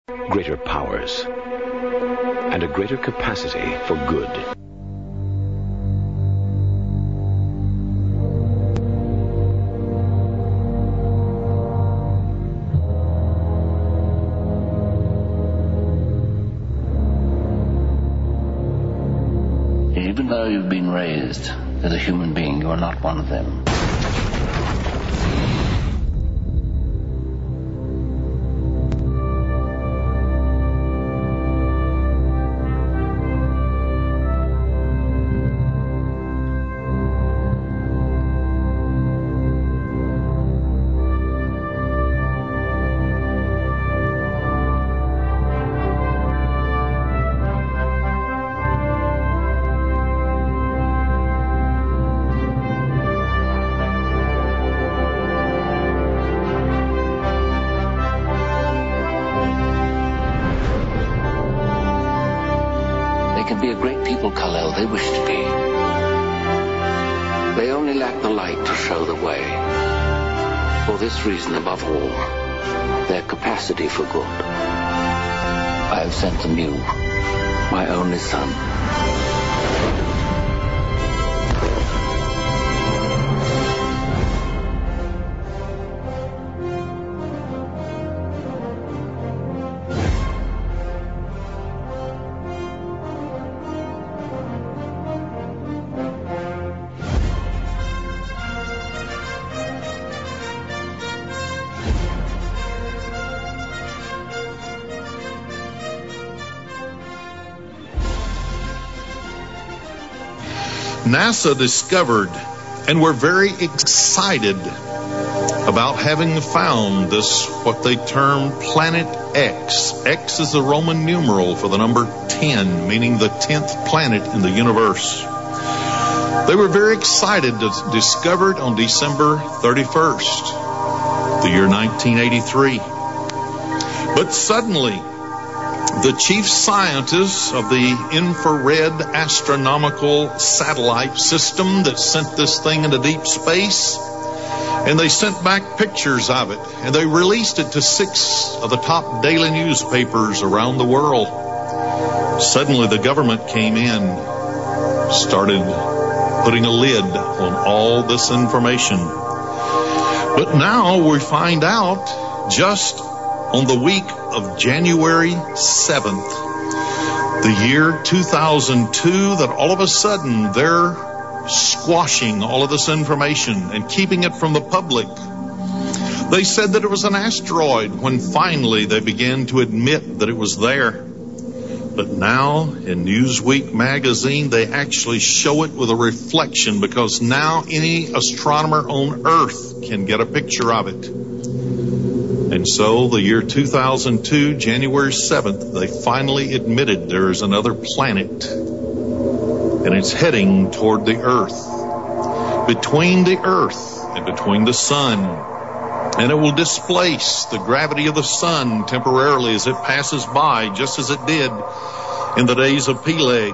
greater powers, and a greater capacity for good. Even though you've been raised as a human being, you are not one of them. Be a great people, Kal-El, they wish to be. They only lack the light to show the way. For this reason, above all, their capacity for good. I have sent them you, my only son. NASA discovered and were very excited about having found this, what they term Planet X. X is the Roman numeral for the number 10, meaning the 10th planet in the universe. They were very excited to discover it on December 31st, the year 1983. But suddenly, the chief scientists of the infrared astronomical satellite system that sent this thing into deep space, and they sent back pictures of it, and they released it to 6 of the top daily newspapers around the world. Suddenly the government came in, started putting a lid on all this information. But now we find out just on the week of January 7th, the year 2002, that all of a sudden they're squashing all of this information and keeping it from the public. They said that it was an asteroid when finally they began to admit that it was there. But now in Newsweek magazine, they actually show it with a reflection, because now any astronomer on Earth can get a picture of it. And so the year 2002, January 7th, they finally admitted there is another planet, and it's heading toward the Earth, between the Earth and between the Sun. And it will displace the gravity of the Sun temporarily as it passes by, just as it did in the days of Peleg.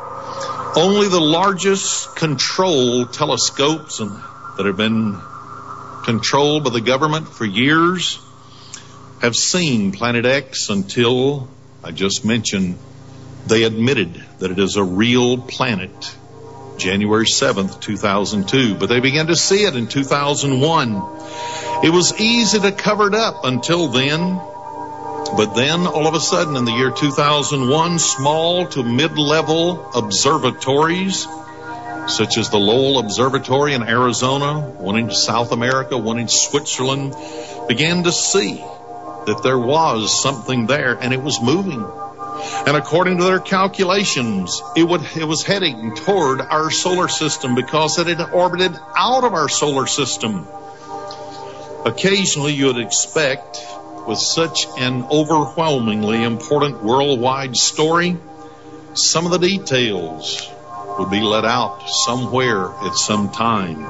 Only the largest controlled telescopes that have been controlled by the government for years have seen Planet X until, I just mentioned, they admitted that it is a real planet, January 7th, 2002. But they began to see it in 2001. It was easy to cover it up until then. But then, all of a sudden, in the year 2001, small to mid-level observatories, such as the Lowell Observatory in Arizona, one in South America, one in Switzerland, began to see that there was something there, and it was moving. And according to their calculations, it was heading toward our solar system, because it had orbited out of our solar system. Occasionally, you would expect, with such an overwhelmingly important worldwide story, some of the details would be let out somewhere at some time.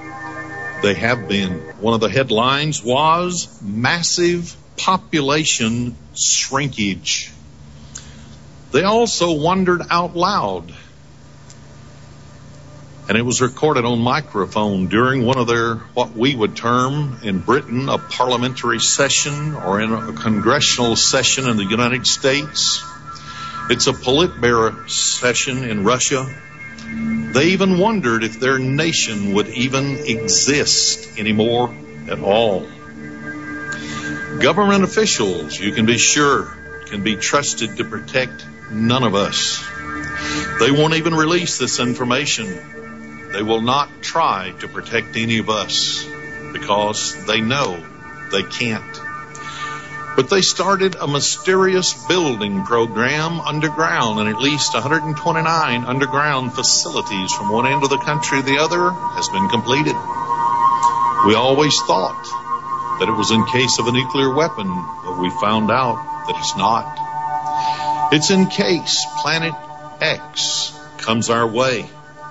They have been. One of the headlines was massive population shrinkage. They also wondered out loud And it was recorded on microphone during one of their, what we would term in Britain, a parliamentary session, or in a congressional session in the United States. It's a Politburo session in Russia. They even wondered if their nation would even exist anymore at all. Government officials, you can be sure, can be trusted to protect none of us. They won't even release this information. They will not try to protect any of us because they know they can't. But they started a mysterious building program underground, and at least 129 underground facilities from one end of the country to the other has been completed. We always thought that it was in case of a nuclear weapon, but we found out that it's not. It's in case Planet X comes our way.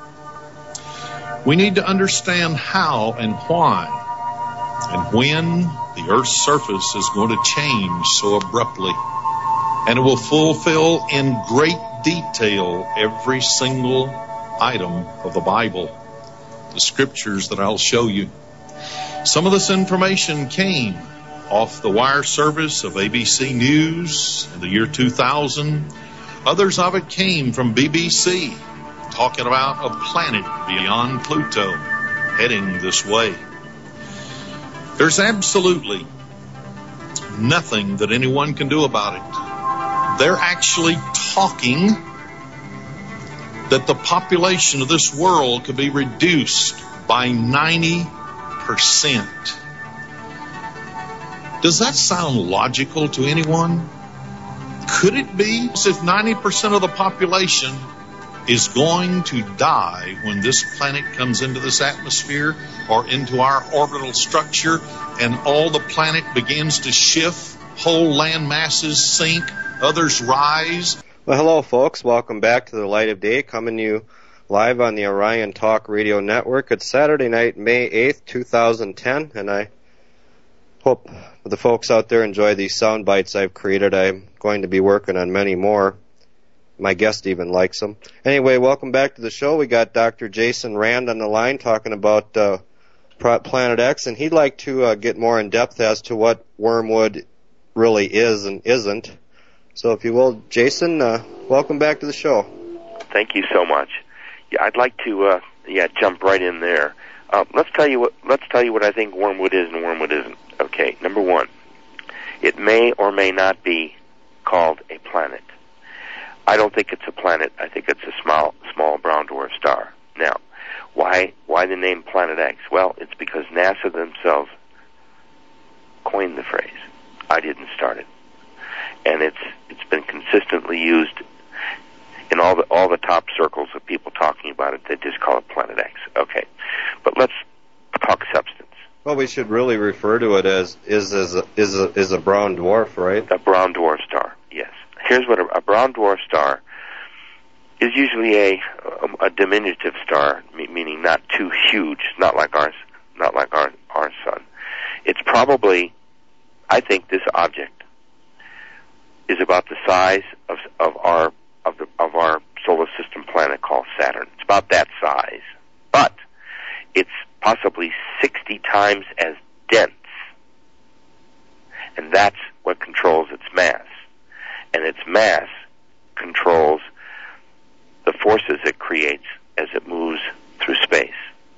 We need to understand how and why and when the Earth's surface is going to change so abruptly. And it will fulfill in great detail every single item of the Bible, the scriptures that I'll show you. Some of this information came off the wire service of ABC News in the year 2000. Others of it came from BBC, talking about a planet beyond Pluto heading this way. There's absolutely nothing that anyone can do about it. They're actually talking that the population of this world could be reduced by 90%. Does that sound logical to anyone? Could it be if 90% of the population is going to die when this planet comes into this atmosphere or into our orbital structure, and all the planet begins to shift, whole land masses sink, others rise? Well, hello, folks. Welcome back to the Light of Day, coming to you live on the Orion Talk Radio Network. It's Saturday night, May 8th, 2010, and I hope the folks out there enjoy these sound bites I've created. I'm going to be working on many more. My guest even likes them. Anyway, welcome back to the show. We got Dr. Jason Rand on the line talking about Planet X, and he'd like to get more in depth as to what wormwood really is and isn't. So if you will, Jason, welcome back to the show. Thank you so much. Yeah, I'd like to jump right in there. Let's tell you what I think wormwood is and wormwood isn't. Okay, number one, it may or may not be called a planet. I don't think it's a planet. I think it's a small brown dwarf star. Now, why the name Planet X? Well, it's because NASA themselves coined the phrase. I didn't start it, and it's been consistently used in all the top circles of people talking about it. They just call it Planet X. Okay, but let's talk substance. Well, we should really refer to it as is a brown dwarf, right? A brown dwarf star. Yes. Here's what a brown dwarf star is. Usually a diminutive star, meaning not too huge, not like our sun. It's probably, I think, this object is about the size of our solar system planet called Saturn. It's about that size, but it's possibly 60 times as dense, and that's what controls its mass. And its mass controls the forces it creates as it moves through space.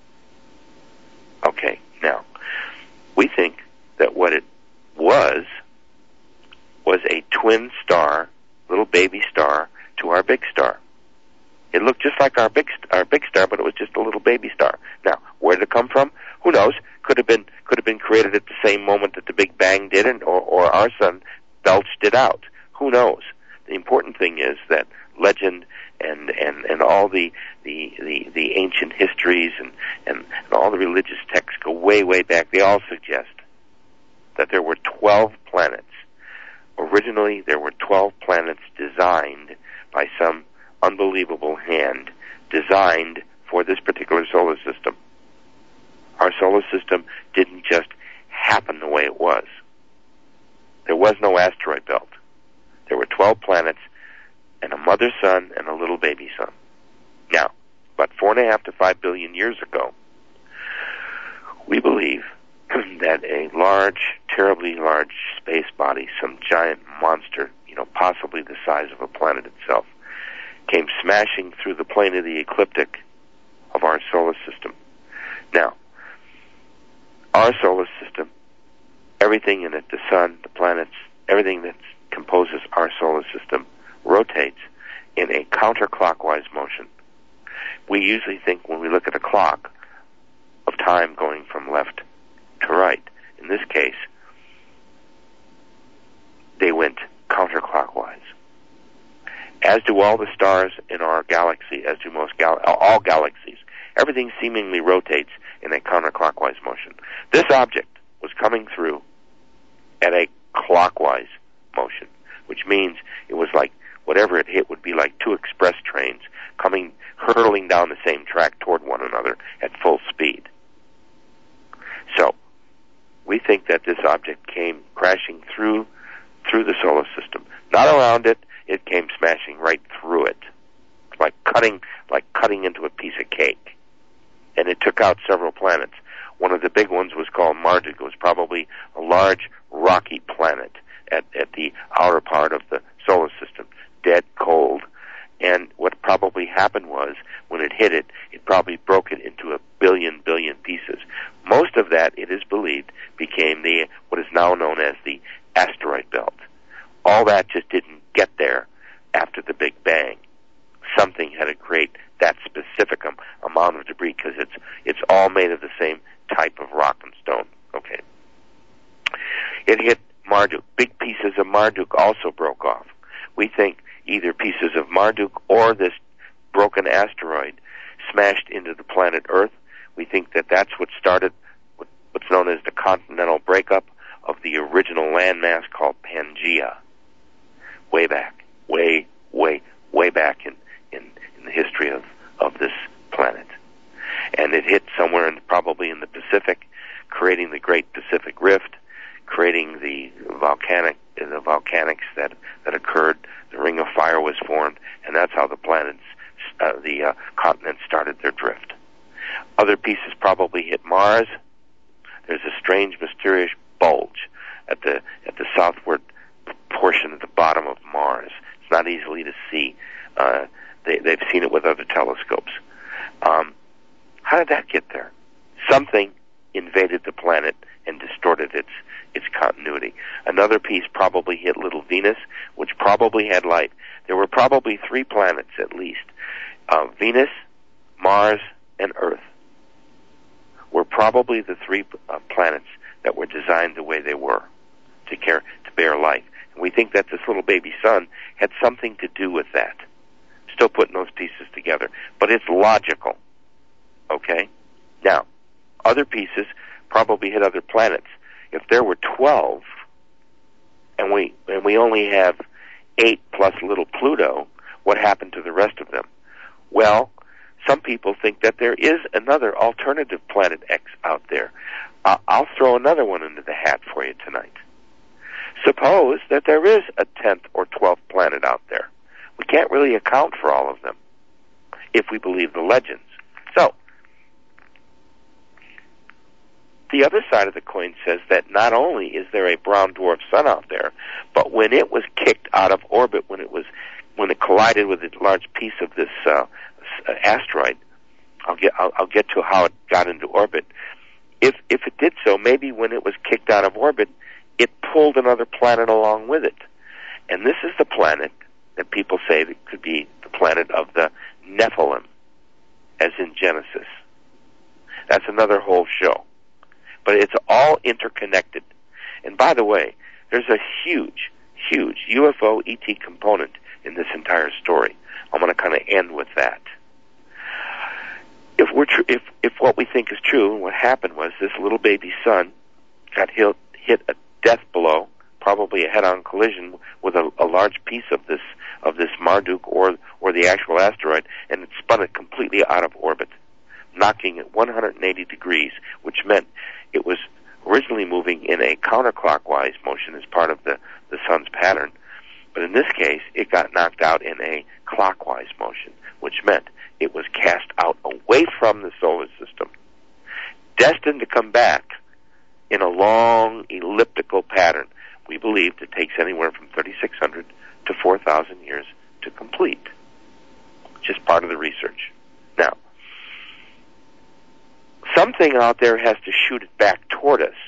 Okay, now, we think that what it was a twin star, little baby star, to our big star. It looked just like our big star, but it was just a little baby star. Now, where did it come from? Who knows? Could have been created at the same moment that the Big Bang did, or our sun belched it out. Who knows? The important thing is that legend and all the ancient histories and all the religious texts go way back. They all suggest that there were 12 planets. Originally, there were 12 planets designed by some unbelievable hand, designed for this particular solar system. Our solar system didn't just happen the way it was. There was no asteroid belt. There were 12 planets and a mother sun and a little baby sun. Now, about 4.5 to 5 billion years ago, we believe that a large, terribly large space body, some giant monster, possibly the size of a planet itself, came smashing through the plane of the ecliptic of our solar system. Now, our solar system, everything in it, the sun, the planets, everything that composes our solar system rotates in a counterclockwise motion. We usually think when we look at a clock of time going from left to right. In this case, they went counterclockwise. As do all the stars in our galaxy, as do all galaxies. Everything seemingly rotates in a counterclockwise motion. This object was coming through at a clockwise motion, which means it was like whatever it hit would be like two express trains hurtling down the same track toward one another at full speed. So, we think that this object came crashing through the solar system. Not around it, it came smashing right through it. Like cutting into a piece of cake. And it took out several planets. One of the big ones was called Marduk. It was probably a large rocky planet at the outer part of the solar system, dead cold. And what probably happened was, when it hit it, it probably broke it into a billion pieces. Most of that, it is believed, became what is now known as the asteroid belt. All that just didn't get there after the Big Bang. Something had to create that specific amount of debris, because it's all made of the same type of rock and stone. Okay. It hit Marduk. Big pieces of Marduk also broke off. We think either pieces of Marduk or this broken asteroid smashed into the planet Earth. We think that that's what started what's known as the continental breakup of the original landmass called Pangaea. Way back, way back in the history of this planet. And it hit somewhere probably in the Pacific, creating the Great Pacific Rift, creating the volcanics that occurred. The Ring of Fire was formed, and that's how the continents started their drift. Other pieces probably hit Mars. There's a strange, mysterious bulge at the southward portion of the bottom of Mars. It's not easily to see. They've seen it with other telescopes. How did that get there? Something invaded the planet and distorted its continuity. Another piece probably hit little Venus, which probably had life. There were probably 3 planets at least. Venus, Mars, and Earth were probably the 3 planets that were designed the way they were to bear life. And we think that this little baby sun had something to do with that. Still putting those pieces together. But it's logical. Okay? Now, other pieces probably hit other planets. If there were 12, and we only have 8 plus little Pluto, what happened to the rest of them? Well, some people think that there is another alternative planet X out there. I'll throw another one into the hat for you tonight. Suppose that there is a 10th or 12th planet out there. We can't really account for all of them if we believe the legends. So, the other side of the coin says that not only is there a brown dwarf sun out there, but when it was kicked out of orbit, when it collided with a large piece of this asteroid, I'll get to how it got into orbit. If it did so, maybe when it was kicked out of orbit, it pulled another planet along with it. And this is the planet that people say that could be the planet of the Nephilim, as in Genesis. That's another whole show. But it's all interconnected. And by the way, there's a huge UFO ET component in this entire story. I'm going to kind of end with that. If what we think is true, and what happened was this little baby sun got hit a death blow, probably a head-on collision with a large piece of this Marduk or the actual asteroid, and it spun it completely out of orbit, knocking it 180 degrees, which meant it was originally moving in a counterclockwise motion as part of the sun's pattern. But in this case, it got knocked out in a clockwise motion, which meant it was cast out away from the solar system, destined to come back in a long elliptical pattern. We believe it takes anywhere from 3,600 to 4,000 years to complete. Just part of the research. Now, something out there has to shoot it back toward us.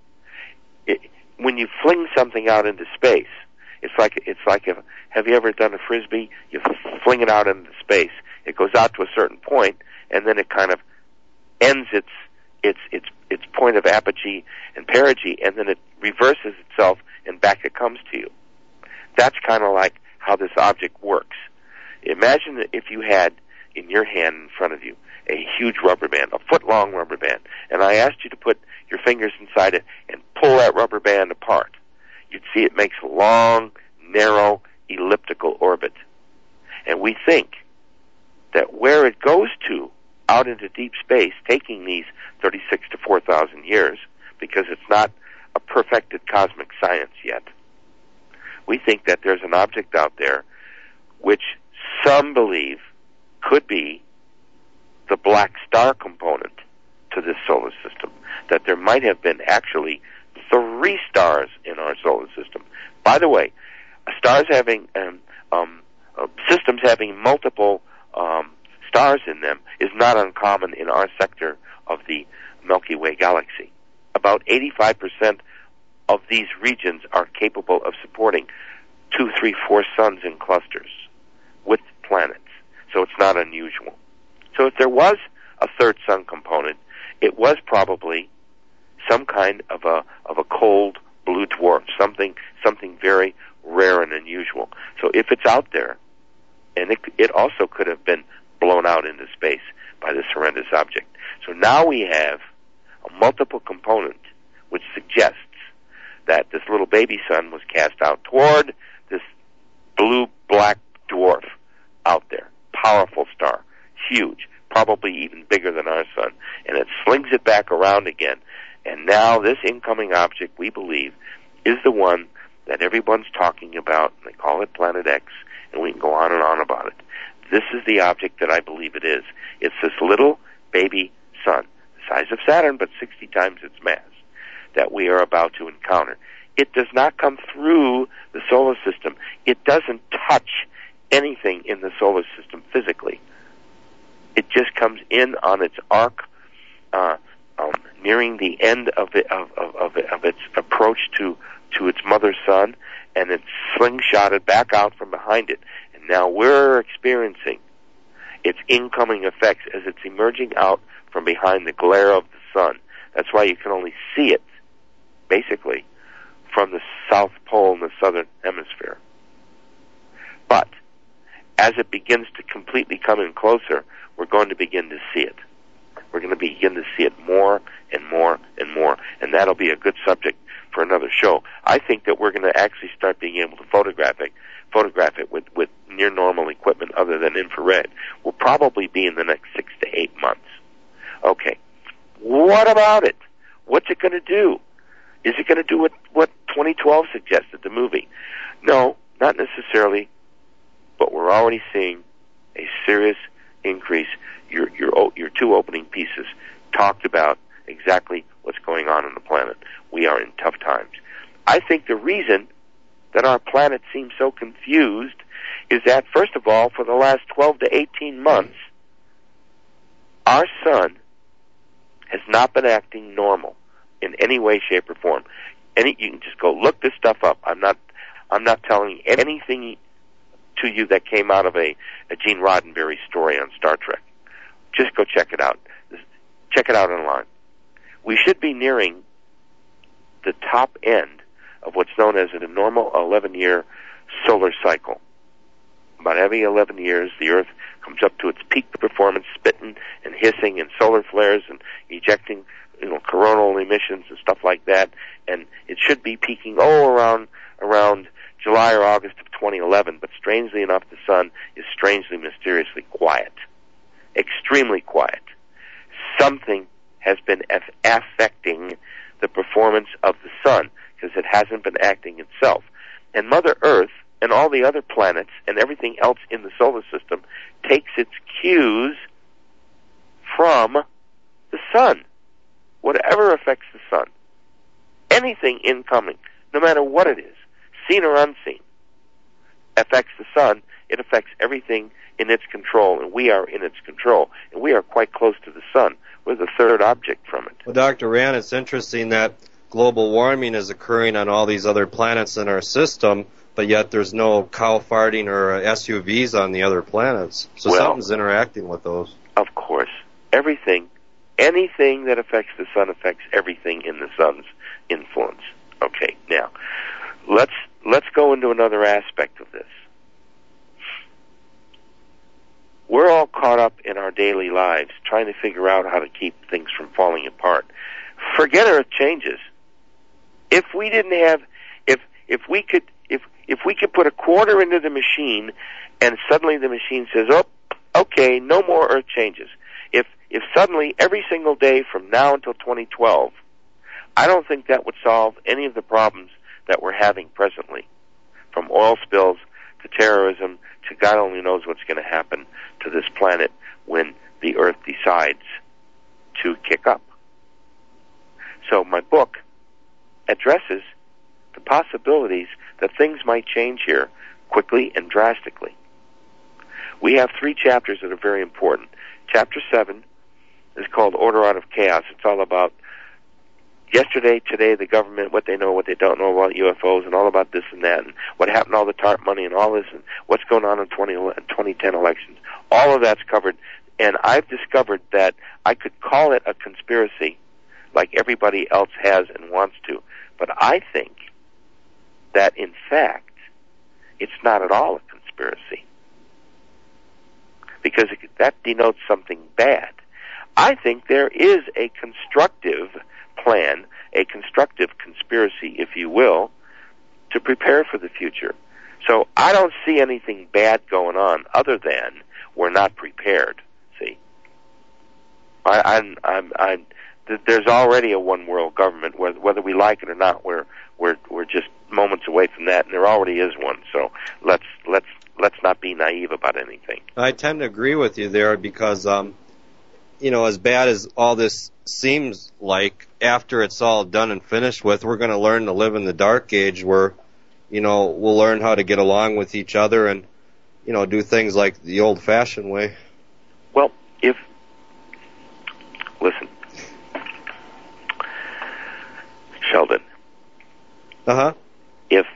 When you fling something out into space, it's like have you ever done a Frisbee? You fling it out into space. It goes out to a certain point, and then it kind of ends its point of apogee and perigee, and then it reverses itself, and back it comes to you. That's kind of like how this object works. Imagine if you had in your hand in front of you a huge rubber band, a foot-long rubber band, and I asked you to put your fingers inside it and pull that rubber band apart. You'd see it makes a long, narrow, elliptical orbit. And we think that where it goes to, out into deep space, taking these 36 to 4,000 years, because it's not a perfected cosmic science yet, we think that there's an object out there which some believe could be the black star component to this solar system, that there might have been actually 3 stars in our solar system. By the way, stars having systems having multiple stars in them is not uncommon in our sector of the Milky Way galaxy. About 85% of these regions are capable of supporting 2, 3, 4 suns in clusters with planets. So it's not unusual. So if there was a third sun component, it was probably some kind of a cold blue dwarf, something very rare and unusual. So if it's out there, and it also could have been blown out into space by this horrendous object. So now we have a multiple component which suggests that this little baby sun was cast out toward this blue-black dwarf out there. Powerful star. Huge. Probably even bigger than our sun. And it slings it back around again. And now this incoming object, we believe, is the one that everyone's talking about. They call it Planet X, and we can go on and on about it. This is the object that I believe it is. It's this little baby sun, the size of Saturn, but 60 times its mass, that we are about to encounter. It does not come through the solar system. It doesn't touch anything in the solar system physically. It just comes in on its arc, nearing the end of its approach to its mother sun, and it's slingshotted back out from behind it. And now we're experiencing its incoming effects as it's emerging out from behind the glare of the sun. That's why you can only see it, basically, from the South Pole in the southern hemisphere. But as it begins to completely come in closer, we're going to begin to see it. We're going to begin to see it more and more and more, and that'll be a good subject for another show. I think that we're going to actually start being able to photograph it with near normal equipment other than infrared. Will probably be in the next 6 to 8 months. Okay, what about it? What's it going to do? Is it going to do what 2012 suggested, the movie? No, not necessarily, but we're already seeing a serious increase. Your 2 opening pieces talked about exactly what's going on the planet. We are in tough times. I think the reason that our planet seems so confused is that, first of all, for the last 12 to 18 months, our sun has not been acting normal in any way, shape, or form. You can just go look this stuff up. I'm not telling anything to you that came out of a Gene Roddenberry story on Star Trek. Just go check it out. Check it out online. We should be nearing the top end of what's known as a normal 11-year solar cycle. About every 11 years, the Earth comes up to its peak performance, spitting and hissing and solar flares and ejecting, coronal emissions and stuff like that. And it should be peaking around July or August of 2011. But strangely enough, the sun is strangely, mysteriously quiet, extremely quiet. Something has been affecting the performance of the sun because it hasn't been acting itself. And Mother Earth and all the other planets and everything else in the solar system takes its cues from the sun. Whatever affects the sun, anything incoming, no matter what it is, seen or unseen, affects the sun. It affects everything in its control, and we are in its control. And we are quite close to the sun. We're the third object from it. Well, Dr. Rand, it's interesting that global warming is occurring on all these other planets in our system, but yet there's no cow farting or SUVs on the other planets. So something's interacting with those. Of course. Anything that affects the sun affects everything in the sun's influence. Okay, now, let's go into another aspect of this. We're all caught up in our daily lives trying to figure out how to keep things from falling apart. Forget Earth changes. If we didn't have, if we could put a quarter into the machine and suddenly the machine says, oh, okay, no more Earth changes. If suddenly every single day from now until 2012, I don't think that would solve any of the problems that we're having presently, from oil spills to terrorism to God only knows what's going to happen to this planet when the Earth decides to kick up. So my book addresses the possibilities that things might change here quickly and drastically. We have 3 chapters that are very important. Chapter 7 is called Order Out of Chaos. It's all about yesterday, today, the government, what they know, what they don't know about UFOs, and all about this and that, and what happened to all the TARP money and all this, and what's going on in 2010 elections. All of that's covered, and I've discovered that I could call it a conspiracy like everybody else has and wants to, but I think that, in fact, it's not at all a conspiracy, because that denotes something bad. I think there is a constructive plan, a constructive conspiracy, if you will, to prepare for the future. So I don't see anything bad going on other than we're not prepared. See, there's already a one world government, whether we like it or not. We're just moments away from that, and there already is one. So let's not be naive about anything. I tend to agree with you there because, as bad as all this seems like, after it's all done and finished with, we're going to learn to live in the dark age where, we'll learn how to get along with each other and, do things like the old-fashioned way. Well, listen, Sheldon. If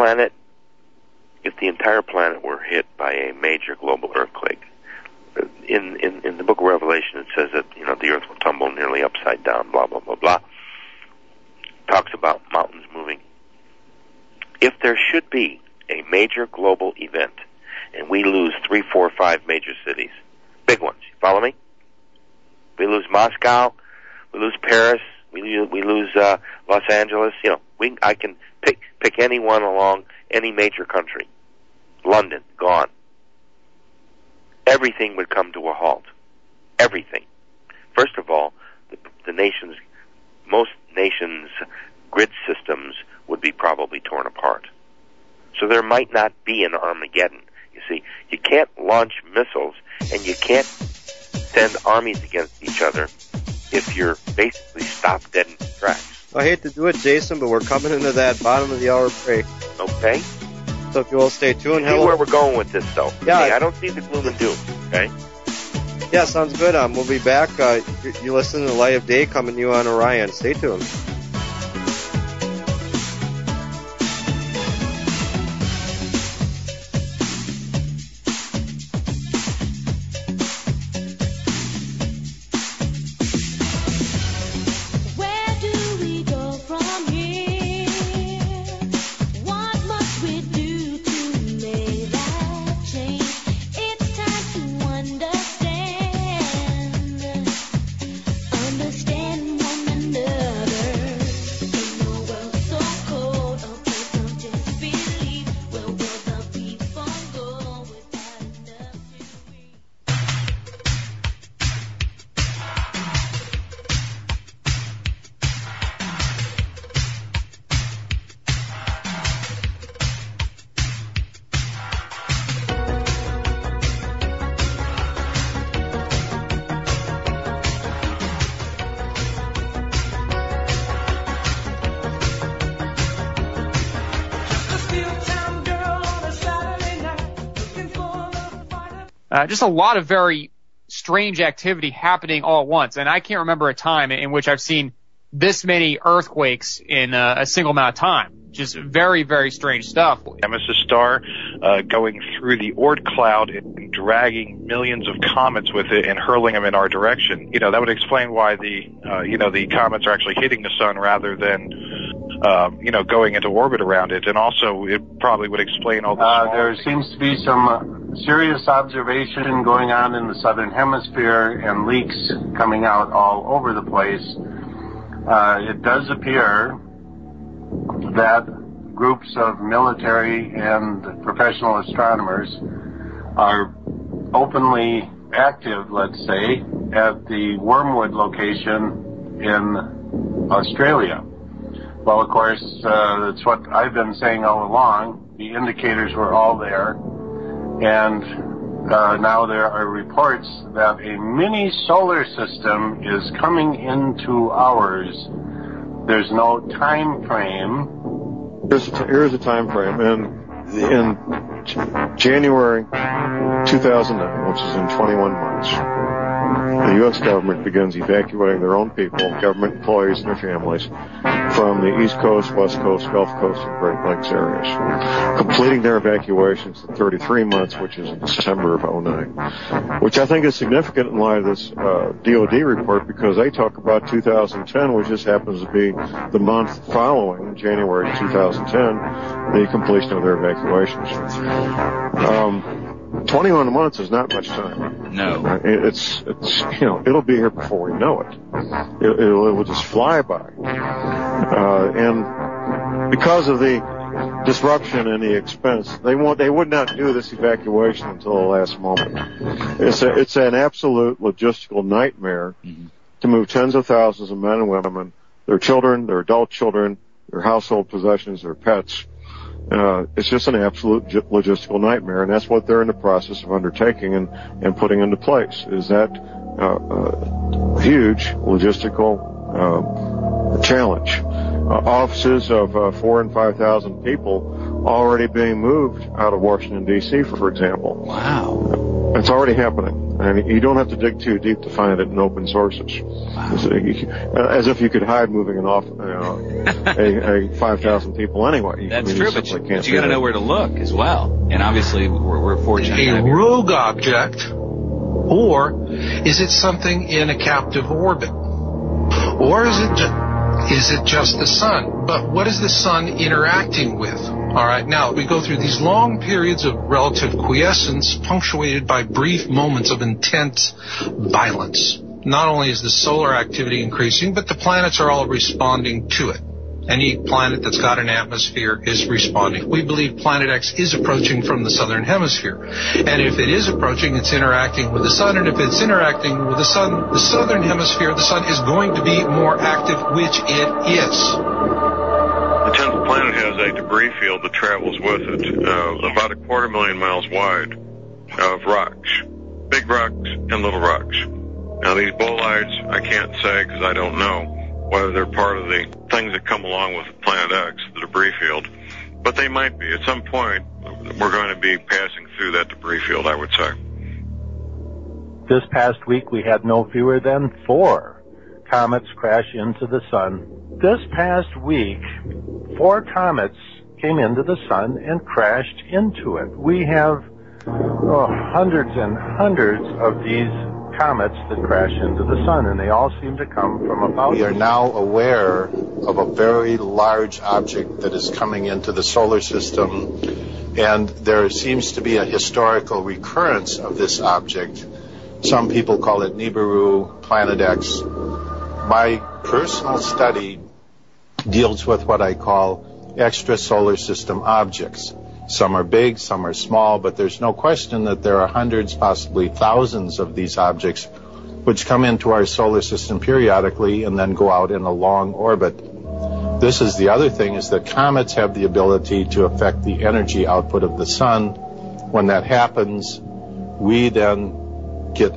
the entire planet were hit by a major global earthquake, in the book of Revelation it says that, the earth will tumble nearly upside down, blah, blah, blah, blah. Talks about mountains moving. If there should be a major global event and we lose 3, 4, 5 major cities, big ones, you follow me? We lose Moscow, we lose Paris, we lose Los Angeles, I can pick any one along any major country. London, gone. Everything would come to a halt. Everything. First of all, most nations' grid systems would be probably torn apart. So there might not be an Armageddon. You see, you can't launch missiles and you can't send armies against each other if you're basically stopped dead in your tracks. I hate to do it, Jason, but we're coming into that bottom of the hour break. Okay. So if you will stay tuned. See where we're going with this, though. Yeah. Hey, I don't see the gloom and doom, okay? Yeah, sounds good. We'll be back. You listen to the Light of Day coming to you on Orion. Stay tuned. Understand one another. just a lot of very strange activity happening all at once. And I can't remember a time in which I've seen this many earthquakes in a single amount of time. Just very, very strange stuff. Nemesis star going through the Oort cloud and dragging millions of comets with it and hurling them in our direction. That would explain why the comets are actually hitting the sun rather than going into orbit around it. And also, it probably would explain all the there seems to be some serious observation going on in the southern hemisphere and leaks coming out all over the place. It does appear that groups of military and professional astronomers are openly active, let's say, at the Wormwood location in Australia. Well, of course, that's what I've been saying all along. The indicators were all there. And now there are reports that a mini solar system is coming into ours. There's no time frame. Here's a time frame. In January 2009, which is in 21 months, the U.S. government begins evacuating their own people, government employees and their families, from the East Coast, West Coast, Gulf Coast, and Great Lakes areas, completing their evacuations in 33 months, which is in December of 2009, which I think is significant in light of this DOD report, because they talk about 2010, which just happens to be the month following January 2010, the completion of their evacuations. 21 months is not much time. No. It's it'll be here before we know it. It will just fly by. And because of the disruption and the expense, they would not do this evacuation until the last moment. It's an absolute logistical nightmare to move tens of thousands of men and women, their children, their adult children, their household possessions, their pets. It's just an absolute logistical nightmare, and that's what they're in the process of undertaking and putting into place, is that huge logistical challenge. Offices of 4,000 and 5,000 people already being moved out of Washington, D.C., for example. Wow. It's already happening. And you don't have to dig too deep to find it in open sources. Wow. As if you could hide moving a 5,000 people anyway. That's true, but you got to know where to look as well. And obviously, we're fortunate. A rogue object, or is it something in a captive orbit? Or is it just the sun? But what is the sun interacting with? All right, now we go through these long periods of relative quiescence punctuated by brief moments of intense violence. Not only is the solar activity increasing, but the planets are all responding to it. Any planet that's got an atmosphere is responding. We believe Planet X is approaching from the southern hemisphere. And if it is approaching, it's interacting with the sun. And if it's interacting with the sun, the southern hemisphere, the sun is going to be more active, which it is. The 10th planet has a debris field that travels with it, about 250,000 miles wide, of rocks. Big rocks and little rocks. Now, these bolides, I can't say because I don't know whether they're part of the things that come along with Planet X, the debris field. But they might be. At some point, we're going to be passing through that debris field, I would say. This past week, we had no fewer than 4 comets crash into the sun. This past week, 4 comets came into the sun and crashed into it. We have hundreds and hundreds of these comets that crash into the sun, and they all seem to come from about... We are now aware of a very large object that is coming into the solar system, and there seems to be a historical recurrence of this object. Some people call it Nibiru, Planet X. My personal study deals with what I call extra solar system objects. Some are big, some are small, but there's no question that there are hundreds, possibly thousands of these objects which come into our solar system periodically and then go out in a long orbit. This is the other thing, is that comets have the ability to affect the energy output of the sun. When that happens, we then get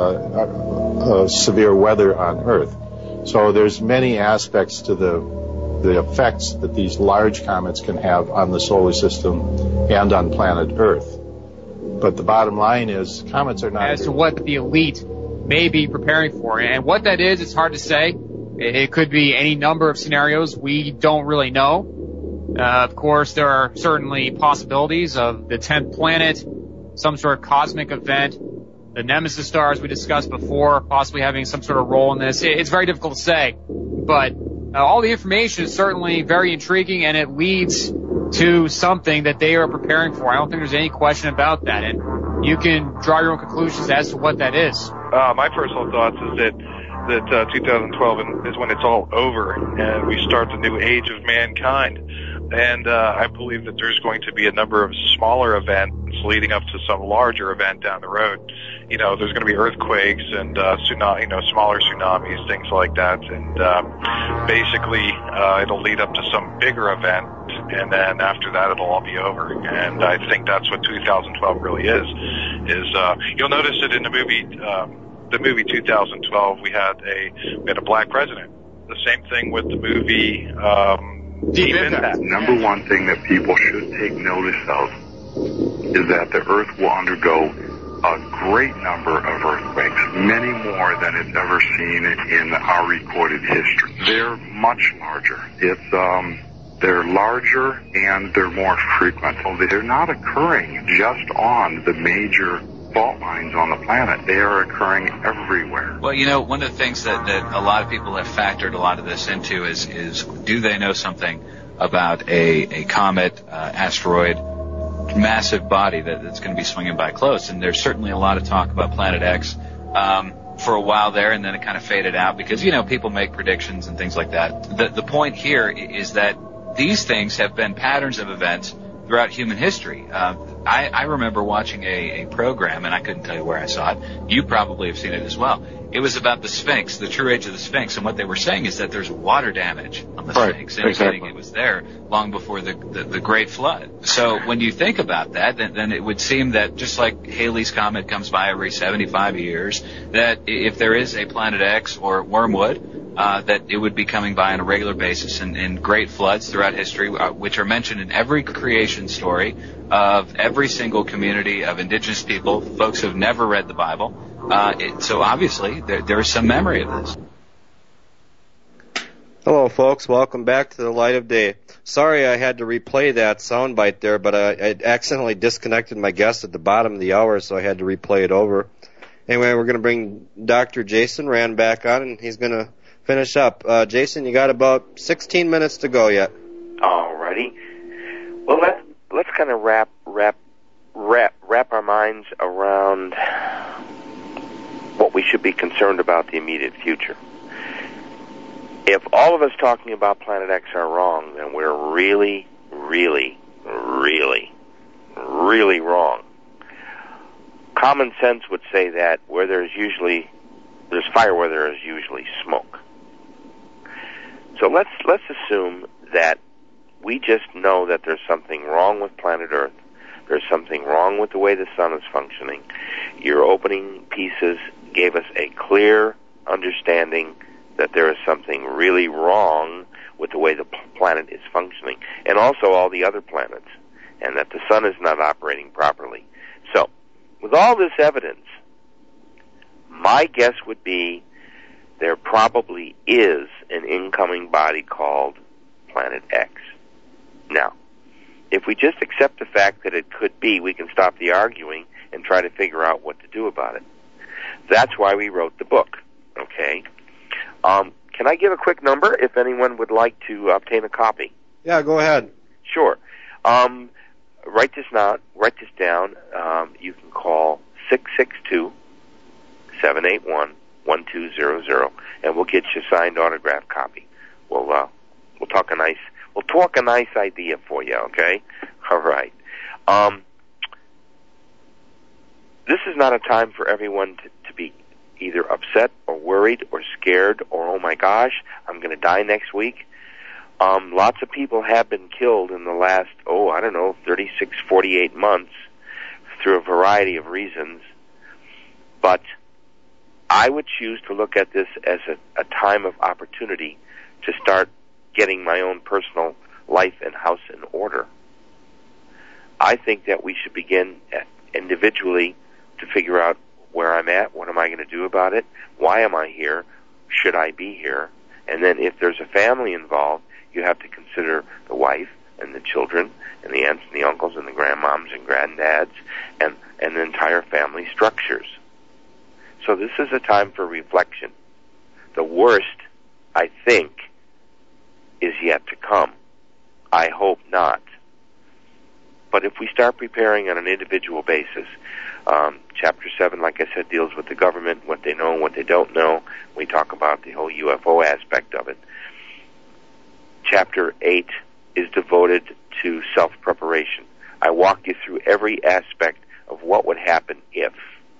severe weather on Earth. So there's many aspects to the effects that these large comets can have on the solar system and on planet Earth. But the bottom line is comets are not... As to what the elite may be preparing for. And what that is, it's hard to say. It could be any number of scenarios. We don't really know. Of course, there are certainly possibilities of the 10th planet, some sort of cosmic event, the Nemesis stars we discussed before, possibly having some sort of role in this. It's very difficult to say, but all the information is certainly very intriguing, and it leads to something that they are preparing for. I don't think there's any question about that, and you can draw your own conclusions as to what that is. My personal thoughts is that 2012 is when it's all over, and we start the new age of mankind. And I believe that there's going to be a number of smaller events leading up to some larger event down the road. You know, there's going to be earthquakes and smaller tsunamis, things like that. And basically, it'll lead up to some bigger event, and then after that, it'll all be over. And I think that's what 2012 really is. You'll notice that in the movie 2012, we had a black president. The same thing with the movie. Deep Impact. Number one thing that people should take notice of is that the Earth will undergo a great number of earthquakes, many more than it's ever seen in our recorded history. They're much larger. They're larger and they're more frequent. They're not occurring just on the major fault lines on the planet. They are occurring everywhere. Well, you know, one of the things that a lot of people have factored a lot of this into is do they know something about a comet, asteroid, massive body that's going to be swinging by close? And there's certainly a lot of talk about Planet X for a while there, and then it kind of faded out because, you know, people make predictions and things like that. The point here is that these things have been patterns of events throughout human history. I remember watching a program, and I couldn't tell you where I saw it. You probably have seen it as well. It was about the Sphinx, the true age of the Sphinx, and what they were saying is that there's water damage on the Sphinx, indicating it was there long before the Great Flood. So when you think about that, then it would seem that just like Halley's Comet comes by every 75 years, that if there is a Planet X or Wormwood, that it would be coming by on a regular basis in great floods throughout history, which are mentioned in every creation story of every single community of indigenous people, folks who have never read the Bible. So obviously, there is some memory of this. Hello, folks. Welcome back to the Light of Day. Sorry I had to replay that soundbite there, but I accidentally disconnected my guest at the bottom of the hour, so I had to replay it over. Anyway, we're going to bring Dr. Jason Rand back on, and he's going to finish up. Jason, you got about 16 minutes to go yet. Alrighty. Well, let's kind of wrap our minds around what we should be concerned about the immediate future. If all of us talking about Planet X are wrong, then we're really, really, really, really wrong. Common sense would say that where there's fire where there is usually smoke. So let's assume that we just know that there's something wrong with planet Earth. There's something wrong with the way the sun is functioning. Your opening pieces gave us a clear understanding that there is something really wrong with the way the planet is functioning, and also all the other planets, and that the sun is not operating properly. So, with all this evidence, my guess would be there probably is an incoming body called Planet X. Now, if we just accept the fact that it could be, we can stop the arguing and try to figure out what to do about it. That's why we wrote the book, okay? Can I give a quick number if anyone would like to obtain a copy? Yeah, go ahead. Sure. Write this down. You can call 662-781-1200, and we'll get you a signed autographed copy. We'll talk a nice idea for you, okay? All right. This is not a time for everyone to be either upset or worried or scared or, oh my gosh, I'm going to die next week. Lots of people have been killed in the last, 36, 48 months through a variety of reasons. But I would choose to look at this as a time of opportunity to start getting my own personal life and house in order. I think that we should begin individually individually to figure out where I'm at, what am I going to do about it, why am I here, should I be here, and then if there's a family involved, you have to consider the wife and the children and the aunts and the uncles and the grandmoms and granddads and the entire family structures. So this is a time for reflection. The worst, I think, is yet to come. I hope not. But if we start preparing on an individual basis, Chapter 7, like I said, deals with the government, what they know and what they don't know. We talk about the whole UFO aspect of it. Chapter 8 is devoted to self-preparation. I walk you through every aspect of what would happen if.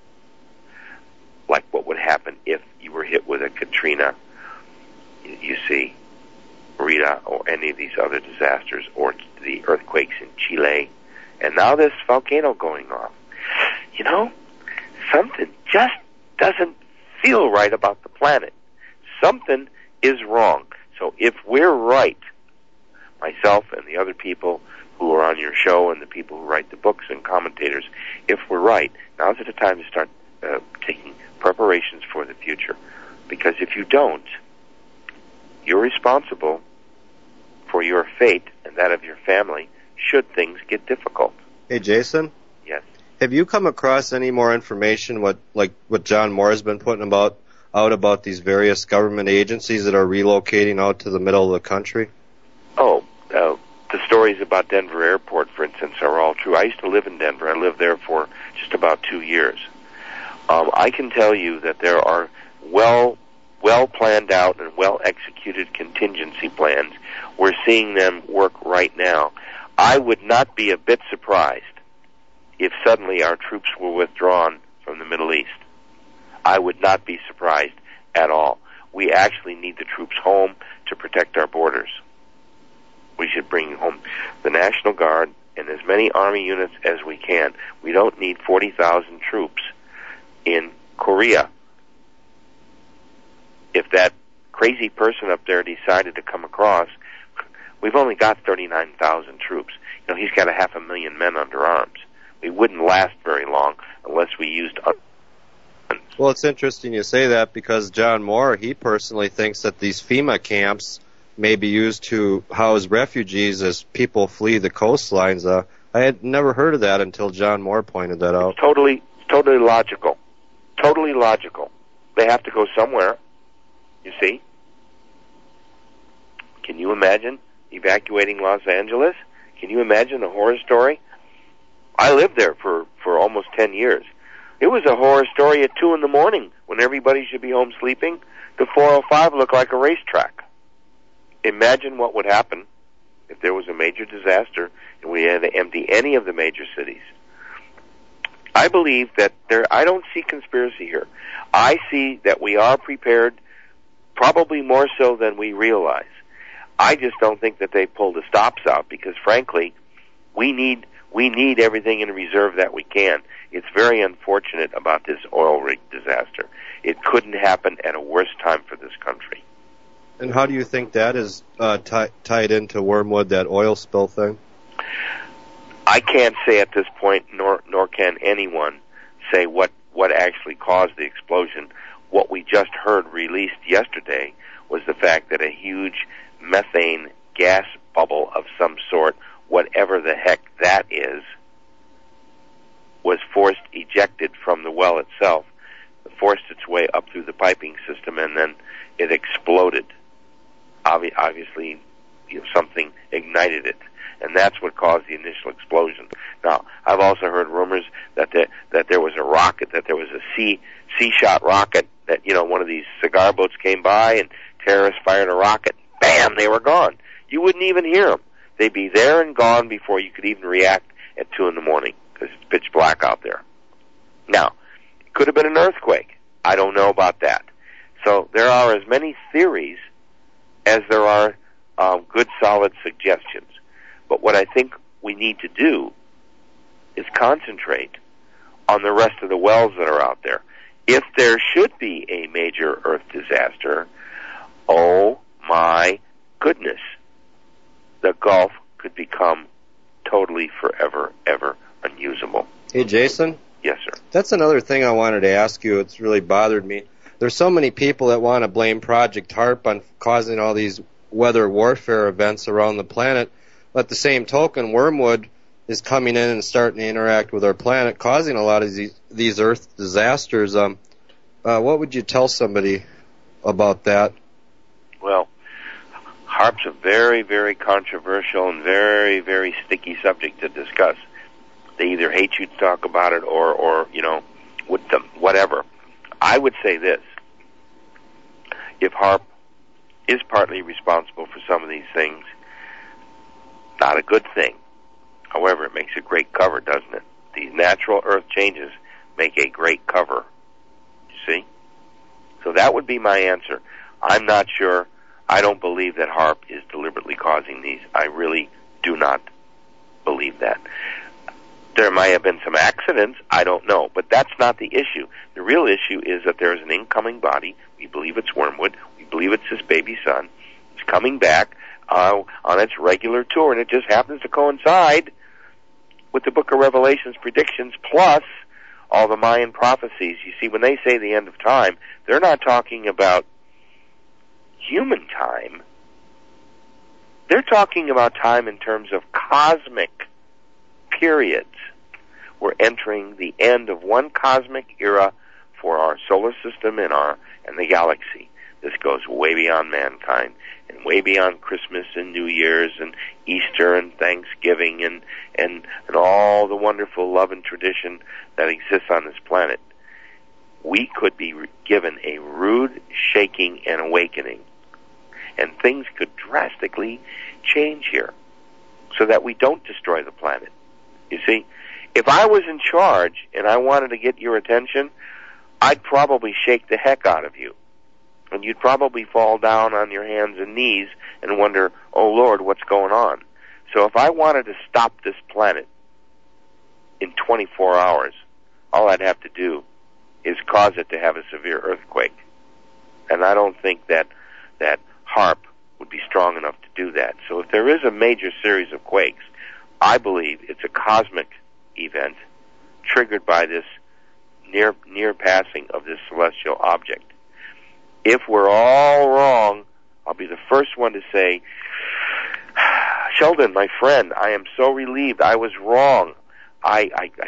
Like what would happen if you were hit with a Katrina, you see, Rita, or any of these other disasters, or the earthquakes in Chile, and now this volcano going off. You know, something just doesn't feel right about the planet. Something is wrong. So if we're right, myself and the other people who are on your show and the people who write the books and commentators, if we're right, now's the time to start taking preparations for the future. Because if you don't, you're responsible for your fate and that of your family should things get difficult. Hey, Jason? Yes. Have you come across any more information, what John Moore has been putting out about these various government agencies that are relocating out to the middle of the country? Oh, the stories about Denver Airport, for instance, are all true. I used to live in Denver. I lived there for just about 2 years. I can tell you that there are well planned out and well executed contingency plans. We're seeing them work right now. I would not be a bit surprised if suddenly our troops were withdrawn from the Middle East. I would not be surprised at all. We actually need the troops home to protect our borders. We should bring home the National Guard and as many Army units as we can. We don't need 40,000 troops in Korea. If that crazy person up there decided to come across, we've only got 39,000 troops. You know, he's got 500,000 men under arms. We wouldn't last very long unless we used. Well, it's interesting you say that because John Moore, he personally thinks that these FEMA camps may be used to house refugees as people flee the coastlines. I had never heard of that until John Moore pointed that out. It's totally logical. Totally logical. They have to go somewhere, you see. Can you imagine evacuating Los Angeles? Can you imagine a horror story? I lived there for almost 10 years. It was a horror story at 2 in the morning when everybody should be home sleeping. The 405 looked like a racetrack. Imagine what would happen if there was a major disaster and we had to empty any of the major cities. I believe that I don't see conspiracy here. I see that we are prepared, probably more so than we realize. I just don't think that they pull the stops out because, frankly, we need everything in reserve that we can. It's very unfortunate about this oil rig disaster. It couldn't happen at a worse time for this country. And how do you think that is tied into Wormwood, that oil spill thing? I can't say at this point, nor can anyone say what actually caused the explosion. What we just heard released yesterday was the fact that a huge methane gas bubble of some sort, whatever the heck that is, was ejected from the well itself, forced its way up through the piping system, and then it exploded. Obviously, something ignited it, and that's what caused the initial explosion. Now, I've also heard rumors that there was a rocket, that there was a sea-shot rocket, that, one of these cigar boats came by and terrorists fired a rocket. Bam! They were gone. You wouldn't even hear them. They'd be there and gone before you could even react at 2 in the morning because it's pitch black out there. Now, it could have been an earthquake. I don't know about that. So there are as many theories as there are good, solid suggestions. But what I think we need to do is concentrate on the rest of the wells that are out there. If there should be a major earth disaster, oh my goodness, the Gulf could become totally, forever, ever unusable. Hey, Jason? That's another thing I wanted to ask you. It's really bothered me. There's so many people that want to blame Project HAARP on causing all these weather warfare events around the planet. But at the same token, wormwood is coming in and starting to interact with our planet, causing a lot of these Earth disasters. What would you tell somebody about that? Well, HAARP's a very, very controversial and very, very sticky subject to discuss. They either hate you to talk about it or with them, whatever. I would say this. If HAARP is partly responsible for some of these things, not a good thing. However, it makes a great cover, doesn't it? These natural Earth changes make a great cover. You see? So that would be my answer. I'm not sure. I don't believe that HAARP is deliberately causing these. I really do not believe that. There might have been some accidents. I don't know. But that's not the issue. The real issue is that there is an incoming body. We believe it's wormwood. We believe it's this baby sun. It's coming back on its regular tour, and it just happens to coincide with the Book of Revelation's predictions plus all the Mayan prophecies. You see, when they say the end of time, they're not talking about human time. They're talking about time in terms of cosmic periods. We're entering the end of one cosmic era for our solar system and the galaxy. This goes way beyond mankind and way beyond Christmas and New Year's and Easter and Thanksgiving and all the wonderful love and tradition that exists on this planet. We could be given a rude shaking and awakening, and things could drastically change here so that we don't destroy the planet. You see, if I was in charge and I wanted to get your attention, I'd probably shake the heck out of you. And you'd probably fall down on your hands and knees and wonder, oh Lord, what's going on? So if I wanted to stop this planet in 24 hours, all I'd have to do is cause it to have a severe earthquake. And I don't think that HAARP would be strong enough to do that. So if there is a major series of quakes, I believe it's a cosmic event triggered by this near passing of this celestial object. If we're all wrong, I'll be the first one to say, Sheldon, my friend, I am so relieved. I was wrong. I'm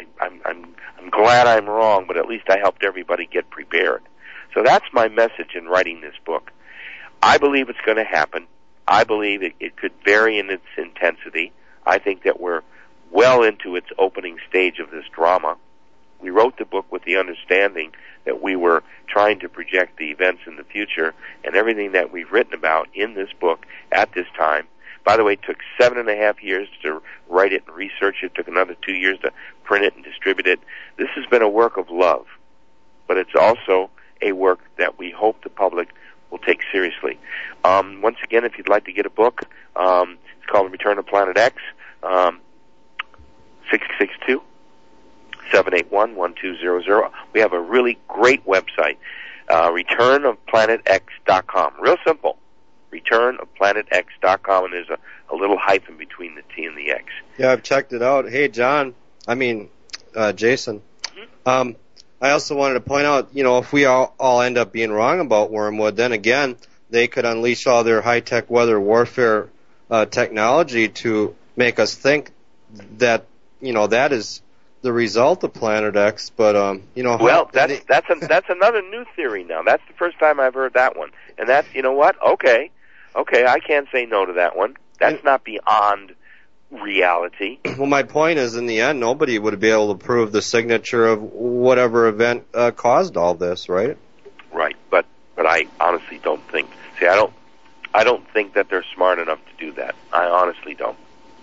glad I'm wrong, but at least I helped everybody get prepared. So that's my message in writing this book. I believe it's going to happen. I believe it could vary in its intensity. I think that we're well into its opening stage of this drama. We wrote the book with the understanding that we were trying to project the events in the future, and everything that we've written about in this book at this time. By the way, it took 7.5 years to write it and research it. It took another 2 years to print it and distribute it. This has been a work of love, but it's also a work that we hope the public will take seriously. Once again, if you'd like to get a book, it's called Return of Planet X, 662-781-1200. We have a really great website, returnofplanetx.com. Real simple, returnofplanetx.com, and there's a little hyphen between the T and the X. Yeah, I've checked it out. Hey, Jason. Mm-hmm. I also wanted to point out, if we all end up being wrong about wormwood, then again, they could unleash all their high-tech weather warfare technology to make us think that, that is the result of Planet X, but well, that's another new theory now. That's the first time I've heard that one, and that's okay, I can't say no to that one. That's not beyond reality. Well, my point is, in the end, nobody would be able to prove the signature of whatever event caused all this, right? Right, but I honestly don't think. See, I don't think that they're smart enough to do that. I honestly don't.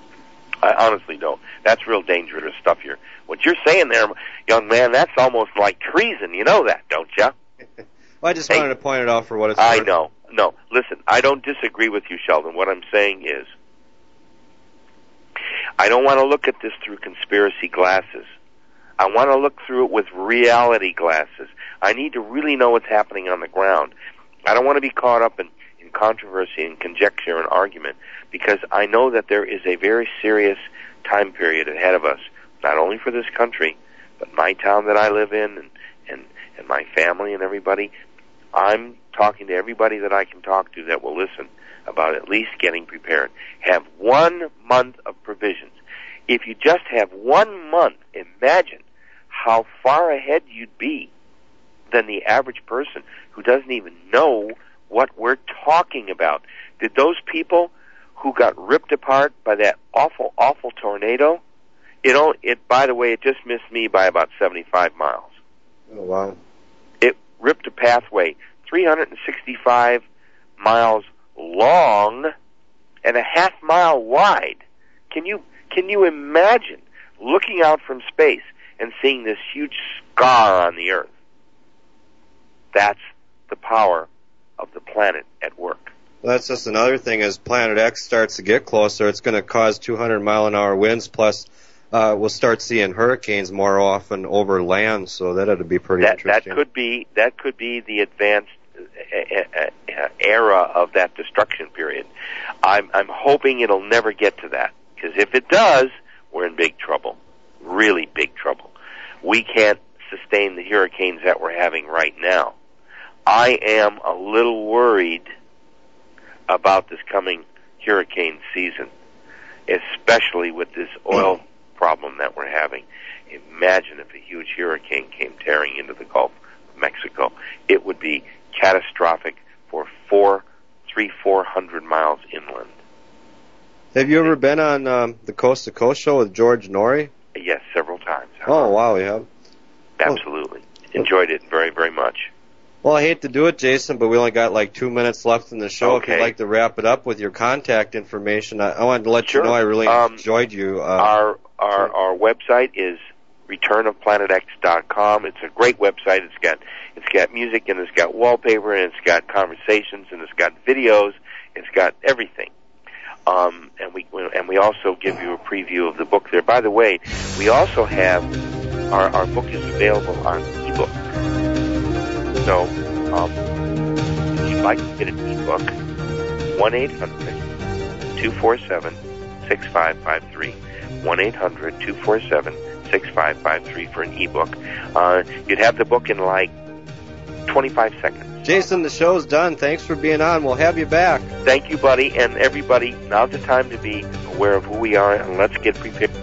That's real dangerous stuff here. What you're saying there, young man, that's almost like treason. You know that, don't you? Well, I just wanted to point it out for what it's worth. I know. No, listen, I don't disagree with you, Sheldon. What I'm saying is, I don't want to look at this through conspiracy glasses. I want to look through it with reality glasses. I need to really know what's happening on the ground. I don't want to be caught up in controversy and conjecture and argument, because I know that there is a very serious time period ahead of us, not only for this country, but my town that I live in and my family and everybody, I'm talking to everybody that I can talk to that will listen about at least getting prepared. Have 1 month of provisions. If you just have 1 month, imagine how far ahead you'd be than the average person who doesn't even know what we're talking about. Did those people who got ripped apart by that awful, awful tornado, by the way, it just missed me by about 75 miles. Oh, wow. It ripped a pathway 365 miles long and a half mile wide. Can you imagine looking out from space and seeing this huge scar on the Earth? That's the power of the planet at work. Well, that's just another thing. As Planet X starts to get closer, it's going to cause 200-mile-an-hour winds, plus we'll start seeing hurricanes more often over land, so that ought to be pretty interesting. That could be the advanced era of that destruction period. I'm hoping it'll never get to that, because if it does, we're in big trouble, really big trouble. We can't sustain the hurricanes that we're having right now. I am a little worried about this coming hurricane season, especially with this oil problem that we're having. Imagine if a huge hurricane came tearing into the Gulf of Mexico. It would be catastrophic for 400 miles inland. Have you ever been on the Coast to Coast show with George Norrie? Yes, several times. Oh, wow, you have? Absolutely. Enjoyed it very, very much. Well, I hate to do it, Jason, but we only got like 2 minutes left in the show. Okay. If you'd like to wrap it up with your contact information, I wanted to let you know I really enjoyed you. Our website is returnofplanetx.com. It's a great website. It's got music, and it's got wallpaper, and it's got conversations, and it's got videos. It's got everything. And we also give you a preview of the book there. By the way, we also have our book is available on ebook. So, if you'd like to get an ebook, 1-800-247-6553. 1-800-247-6553 for an ebook. You'd have the book in like 25 seconds. Jason, the show's done. Thanks for being on. We'll have you back. Thank you, buddy, and everybody. Now's the time to be aware of who we are, and let's get prepared.